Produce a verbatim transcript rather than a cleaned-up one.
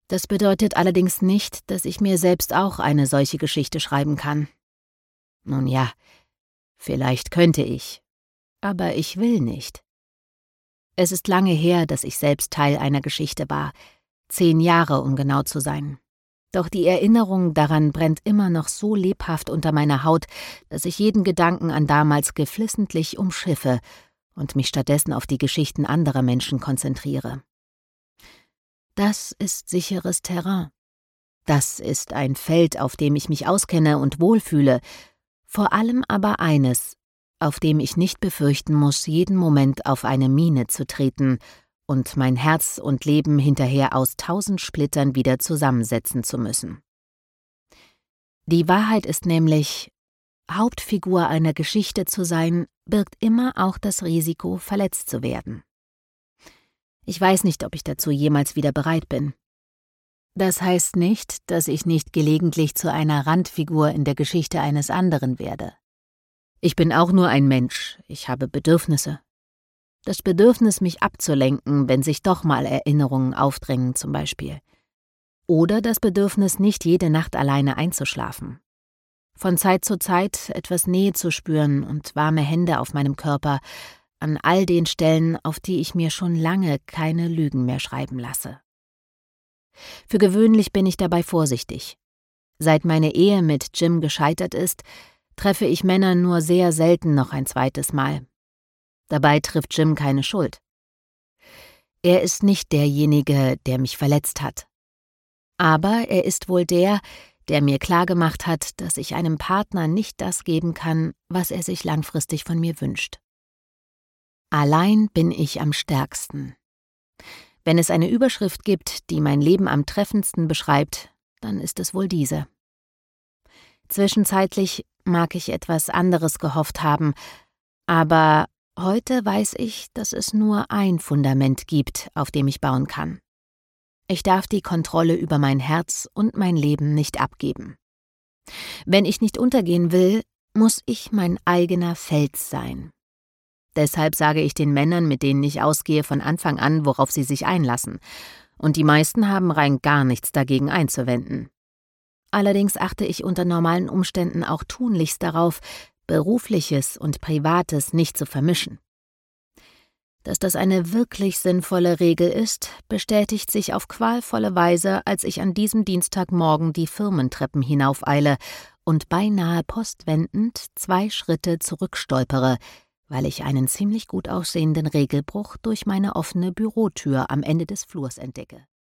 Das bedeutet allerdings nicht, dass ich mir selbst auch eine solche Geschichte schreiben kann. Nun ja, vielleicht könnte ich, aber ich will nicht. Es ist lange her, dass ich selbst Teil einer Geschichte war, zehn Jahre, um genau zu sein. Doch die Erinnerung daran brennt immer noch so lebhaft unter meiner Haut, dass ich jeden Gedanken an damals geflissentlich umschiffe und mich stattdessen auf die Geschichten anderer Menschen konzentriere. Das ist sicheres Terrain. Das ist ein Feld, auf dem ich mich auskenne und wohlfühle, vor allem aber eines, auf dem ich nicht befürchten muss, jeden Moment auf eine Mine zu treten und mein Herz und Leben hinterher aus tausend Splittern wieder zusammensetzen zu müssen. Die Wahrheit ist nämlich, Hauptfigur einer Geschichte zu sein, birgt immer auch das Risiko, verletzt zu werden. Ich weiß nicht, ob ich dazu jemals wieder bereit bin. Das heißt nicht, dass ich nicht gelegentlich zu einer Randfigur in der Geschichte eines anderen werde. Ich bin auch nur ein Mensch, ich habe Bedürfnisse. Das Bedürfnis, mich abzulenken, wenn sich doch mal Erinnerungen aufdrängen zum Beispiel. Oder das Bedürfnis, nicht jede Nacht alleine einzuschlafen. Von Zeit zu Zeit etwas Nähe zu spüren und warme Hände auf meinem Körper, an all den Stellen, auf die ich mir schon lange keine Lügen mehr schreiben lasse. Für gewöhnlich bin ich dabei vorsichtig. Seit meine Ehe mit Jim gescheitert ist, treffe ich Männer nur sehr selten noch ein zweites Mal. Dabei trifft Jim keine Schuld. Er ist nicht derjenige, der mich verletzt hat. Aber er ist wohl der, der mir klargemacht hat, dass ich einem Partner nicht das geben kann, was er sich langfristig von mir wünscht. Allein bin ich am stärksten. Wenn es eine Überschrift gibt, die mein Leben am treffendsten beschreibt, dann ist es wohl diese. Zwischenzeitlich mag ich etwas anderes gehofft haben, aber heute weiß ich, dass es nur ein Fundament gibt, auf dem ich bauen kann. Ich darf die Kontrolle über mein Herz und mein Leben nicht abgeben. Wenn ich nicht untergehen will, muss ich mein eigener Fels sein. Deshalb sage ich den Männern, mit denen ich ausgehe, von Anfang an, worauf sie sich einlassen. Und die meisten haben rein gar nichts dagegen einzuwenden. Allerdings achte ich unter normalen Umständen auch tunlichst darauf, Berufliches und Privates nicht zu vermischen. Dass das eine wirklich sinnvolle Regel ist, bestätigt sich auf qualvolle Weise, als ich an diesem Dienstagmorgen die Firmentreppen hinaufeile und beinahe postwendend zwei Schritte zurückstolpere, weil ich einen ziemlich gut aussehenden Regelbruch durch meine offene Bürotür am Ende des Flurs entdecke.